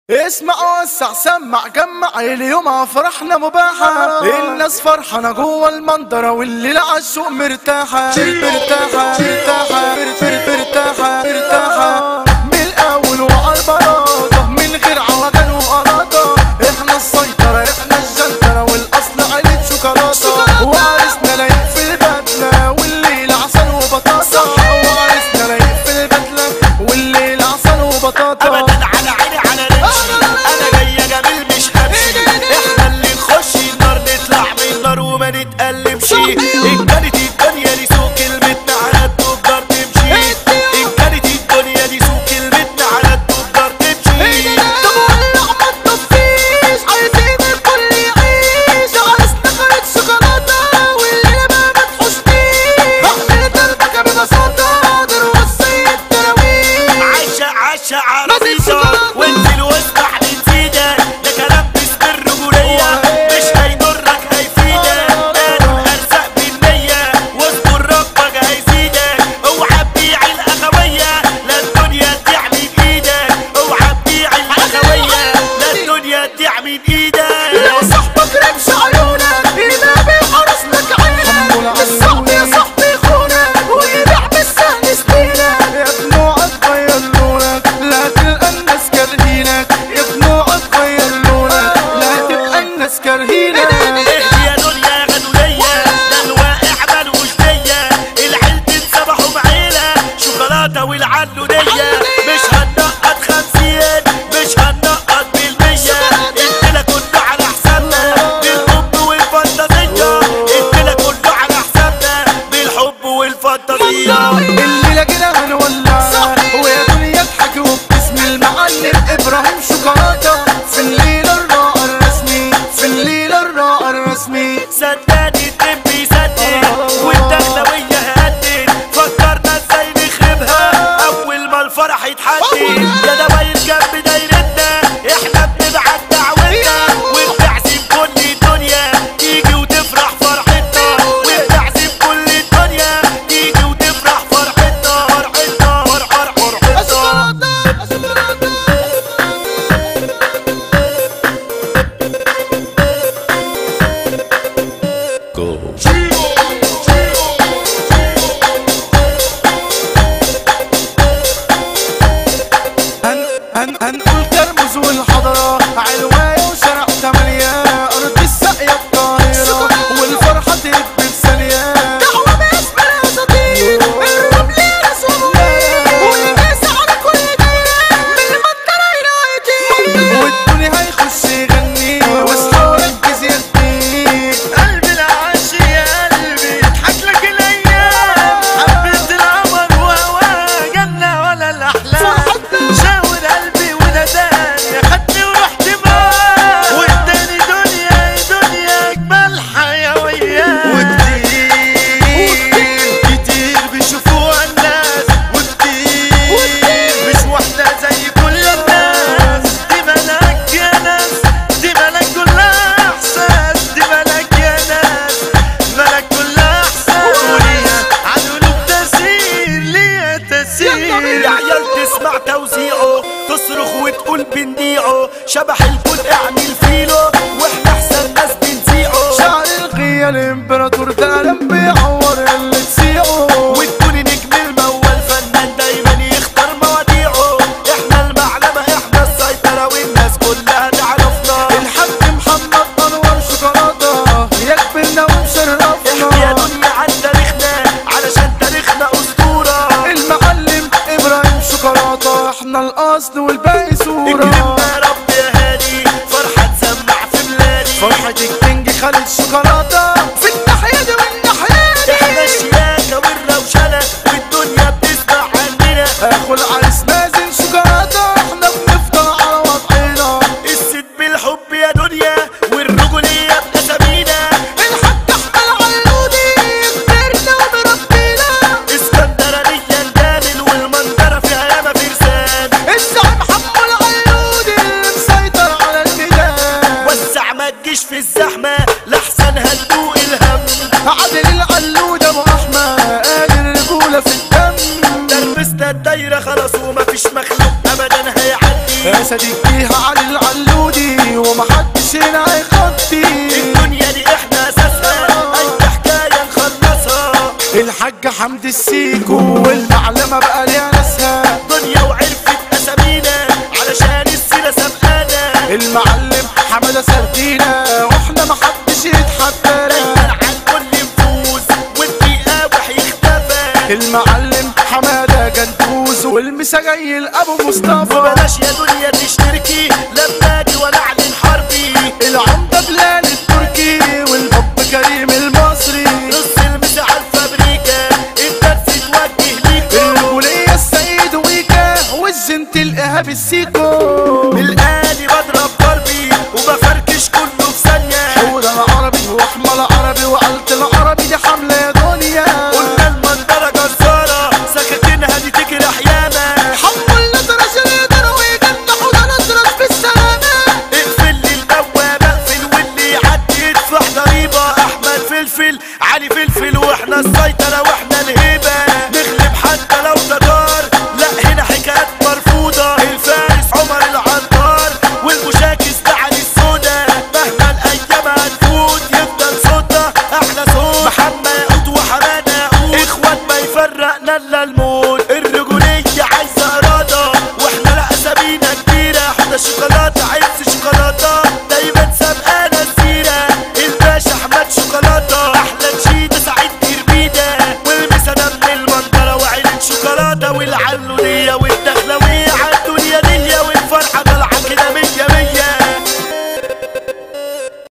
اسمع وسع سمع جمع اليوم فرحنا مباحة. الناس فرحانة جوه المنظرة والليلة عالسوق مرتاحة مرتاحة مرتاحة مرتاحة مرتاحة من الأول وعالبلاطة من غير عوجان وقراطة. احنا السيطرة احنا الجنترة والأصل عيلة شوكولاتة. وعرسنا لايق في البدلة والليلة عسل وبطاطا. وعرسنا لايق في البدلة والليلة عسل وبطاطا. أبدا على عيني على رجلي أنا جاية جميل مش همشي. احنا اللي نخش النار نطلع من النار وما نتقلبش. إن كانت الدنيا دي سوق كلمتنا على التجار تمشي. إن كانت الدنيا دي سوق كلمتنا على التجار تمشي. طب ولع ما تطفيش عايزين الكل يعيش. عرسنا خريطة شوكولاتة والليلة ما تحوشنيش. احنا دربكة ببساطة دروس السيد تراويح. عشا عربيطة وانزل واسمع من سيدك. ده كلام باسم الرجولية مش هيضرك هيفيدك. قالوا الأرزاق بالنية واذكر ربك هيزيدك. اوعى تبيع الأخوية لا الدنيا تضيع من ايدك. اوعى تبيع الأخوية لا الدنيا تضيع من ايدك. لو صاحبك رمش عيونك يبقى بيحرس لك عينك. الصاحب يا صاحبي خونك ويبيع بالسهل سنينك. يا ابنو هتغير لونك لا تلقى الناس كارهينك. يا ابنو هتغير لونك لا تلقى الناس كارهينك. اهدي يا دنيا غنولية ده الواقع ملوش دية. العيلتين سبحوا بعيلة شوكولاتة والعلونية. مش هننقط 50 مش هننقط بالمية. الكلا كله على حسابنا بالحب والفانتازية. الكلا كله على حسابنا بالحب والفانتازية. الليلة كده هنولع ويا دنيا اضحكي وباسم المعلم ابراهيم شوكولاتة. في الليلة الراقة الرسمي في الليلة الراقة الرسمي. صدقني الدب بيسدد والدخلوية هدد. فكرنا ازاي نخربها اول ما الفرح يتحدد. يا دواير جنب دايرتنا احنا بنبعت دعوتنا. وبتعزم كل الدنيا تيجي وتفرح فرحتنا. وبتعزم كل الدنيا تيجي وتفرح فرحتنا. فرحتنا هنقول كرمز والحضرة علواية وشارع 8 أرض الساقية القاهرة والفرحة تهب في ثانية. دعوة باسم الأساطير الرمل رسوم والناس على كل دايرة من المنطرة ينايتي. والدنيا هيخش يغني واصحى وركز يا كبير. قلبي العاش يا قلبي اضحك لك الايام. حبيت القمر وهواه جنة ولا الاحلام. شاور قلبي وناداني خدني ورحت معاه. واداني دنيا دنيا اجمل حيويات. كتير بيشوفوها الناس وكتير مش واحدة زي كل الناس. دي ملاك يا ناس دي ملاك كلها احساس. دي ملاك يا ناس ملاك كلها احساس. وليها عالقلوب تأثير ليها تأثير. يا عيال تسمع توزيعه تصرخ وتقول بنبيعه. شبح الكل اعمل فيلو واحنا احسن ناس بنذيعه. شعر الغية الامبراطور ده قلم بيعور اللي تسيعه. وتكوني نجم الموال فنان دايما يختار مواضيعه. احنا المعلمة احنا السيطرة والناس كلها تعرفنا. الحاج محمد انور شوكولاتة يكفلنا ومشرفنا. احكي يا دنيا عن تاريخنا علشان تاريخنا اسطورة. المعلم ابراهيم شوكولاتة احنا الاصل والباقي صورة. اكرمنا يا رب يا هادي فرحة تسمع في بلادي. فرحة الكينج خالد شوكولاتة في الناحية دي والناحية دي. احنا الشياكة والروشنة والدنيا بتسمع عننا. اخو العريس نازل شوكولاتة احنا بنفضل على وضعنا. الست بالحب يا دنيا والرجولية بأسامينا. الحاج احمد علودي كبرنا ومربينا. اسكندرانية الجامل والمنظرة فيها ياما فرسان. الزعيم حمو العلودي اللي مسيطر على الميدان. وسع ما تجيش في الزحمة لحسن هتدوق الهم. عادل العلود ابو احمد قال الرجولة في الدم. دربسنا الدايرة خلاص ومفيش مخلوق ابدا هيعدي. اسد الجيهة عمر العلودي ومحدش هنا هيخطي. الدنيا دي احنا اساسها اي حكايه نخلصها. الحاج حمد السيكو والمعلمه بقى ليها ناسها. دنيا وعرفت اسامينا علشان السيره سبقانا. المعلم حماده سردينا واحنا محدش يتحدانا. دايما عالكل نفوز والبيقاوح يختفى. المعلم حماده جندوز والمسا جاي لابو مصطفى. وبلاش يا دنيا تشتركي لما اجي وانا اعلن حربي. العمده بلال التركي والباب كريم المصري. نص المسا عالفابريكا الدرس توجه ليكو. الرجوليه السيد ويكا والزنت الإيهاب السيكو. بالآلي بضرب ضربي وبفركش كله في ثانية. حوده العربي واحمر عربي وقلت العربي دي حمله يا دنيا. قلنا المنظرة جزارة سكاكينها دي تجرح ياما. حملنا درجة يقدر ويجنح وده نضرب بالسلامة. اقفل لي البوابة اقفل واللي يعدي يدفع ضريبة. أحمد فلفل علي فلفل واحنا السيطرة واحنا الهيبة. نغلب حتى لو تدار لا هنا حكايات مرفوضة. الفارس عمر العنطار والمشاكس ده علي السودا. مهما الأيام هتفوت يفضل صوتنا أحلى صوت. محمد ياقوت وحمادة ياقوت إخوات ما يفرقنا إلا